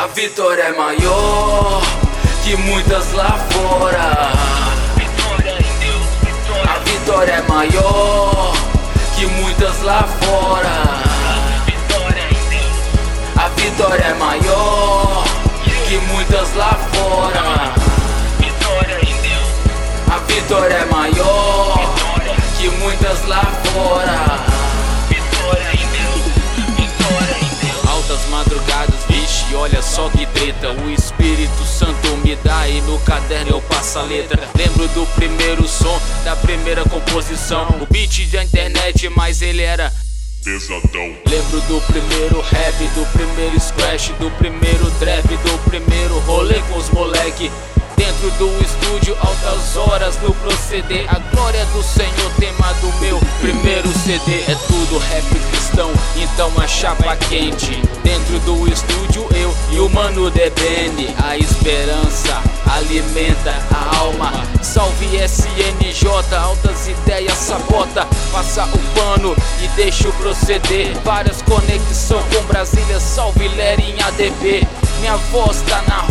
A vitória é maior que muitas lá fora. Vitória em Deus, vitória. A vitória é maior que muitas lá fora. Vitória em Deus. A vitória é maior que muitas lá fora. Vitória em Deus. A vitória é maior que muitas lá fora. Vitória em Deus. Vitória em Deus. Altas madrugadas, vixe, olha só que treta. O Espírito Santo me dá e no caderno eu passo a letra. Lembro do primeiro som, da primeira composição. O beat da internet, mas ele era pesadão. Lembro do primeiro rap, do primeiro scratch, do primeiro trap, do primeiro rolê com os moleque. Dentro do estúdio, altas horas no proceder. A glória do Senhor, tema do meu primeiro CD. É tudo rap cristão, então a chapa quente. Dentro do estúdio, eu e o mano DBN. A esperança alimenta a alma. Salve SNJ, altas ideias sabota. Passa o pano e deixa o proceder. Várias conexão com Brasília, salve Lerinha ADB. Minha voz tá na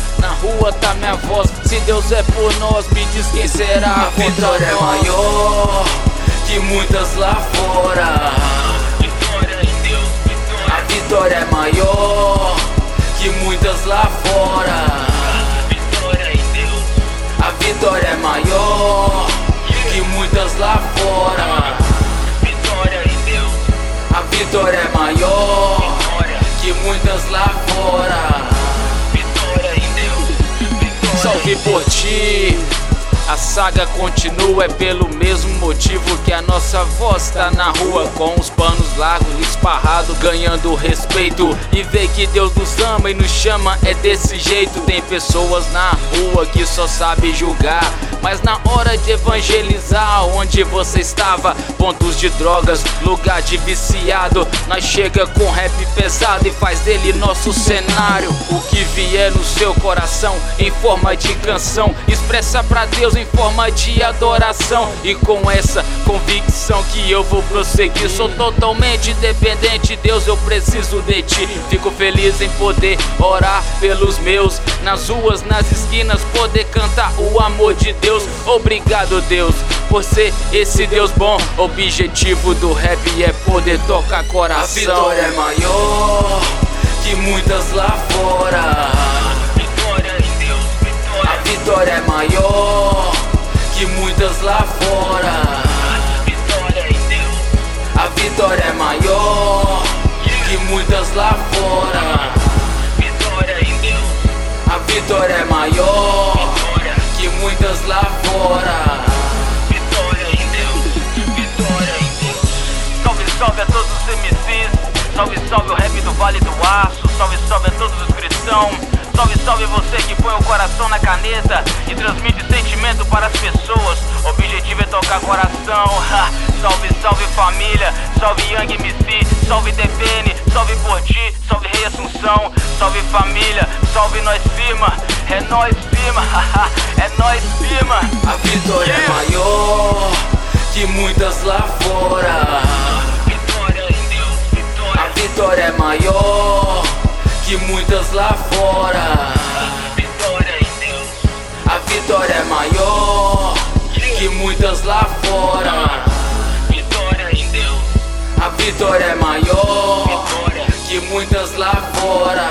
rua tá minha voz. Se Deus é por nós, me diz quem será. A vitória é maior que muitas lá fora. Vitória em Deus, vitória. A vitória é maior que muitas lá fora. Vitória em Deus. A vitória é maior que muitas lá fora. Vitória em Deus. A vitória é maior que muitas lá fora. Vitória em Deus. Vitória. Salve por ti. A saga continua, é pelo mesmo motivo que a nossa voz tá na rua, com os panos largos, esparrado, ganhando respeito. E vê que Deus nos ama e nos chama, é desse jeito. Tem pessoas na rua que só sabem julgar, mas na hora de evangelizar, onde você estava? Pontos de drogas, lugar de viciado. Nós chega com rap pesado e faz dele nosso cenário. O que vier no seu coração, em forma de canção, expressa pra Deus em forma de adoração. E com essa convicção que eu vou prosseguir, sou totalmente dependente, Deus, eu preciso de ti. Fico feliz em poder orar pelos meus, nas ruas, nas esquinas, poder cantar o amor de Deus. Obrigado, Deus, por ser esse Deus bom. Objetivo do rap é poder tocar coração. A vitória é maior que muitas lá fora. Vitória em Deus, vitória. A vitória é maior que muitas lá fora. Vitória em Deus. A vitória é maior que muitas lá fora. Vitória em Deus. A vitória é maior que muitas lá fora. Vitória em Deus. Vitória em Deus. Salve, salve a todos os MCs. Salve, salve o rap do Vale do Aço. Salve, salve a todos os cristãos. Salve, salve você que põe o coração na caneta e transmite sentimento para as pessoas. Objetivo é tocar coração. Salve, salve família. Salve Young MC. Salve DPN. Salve por ti. Salve Rei Assunção. Salve família. Salve nós firma. É nós firma. É nós firma. A vitória é maior que muitas lá fora. Vitória em Deus. Vitória. A vitória é maior que muitas lá fora. Vitória em Deus. A vitória é maior que muitas lá fora. Vitória em Deus. A vitória é maior que muitas lá fora.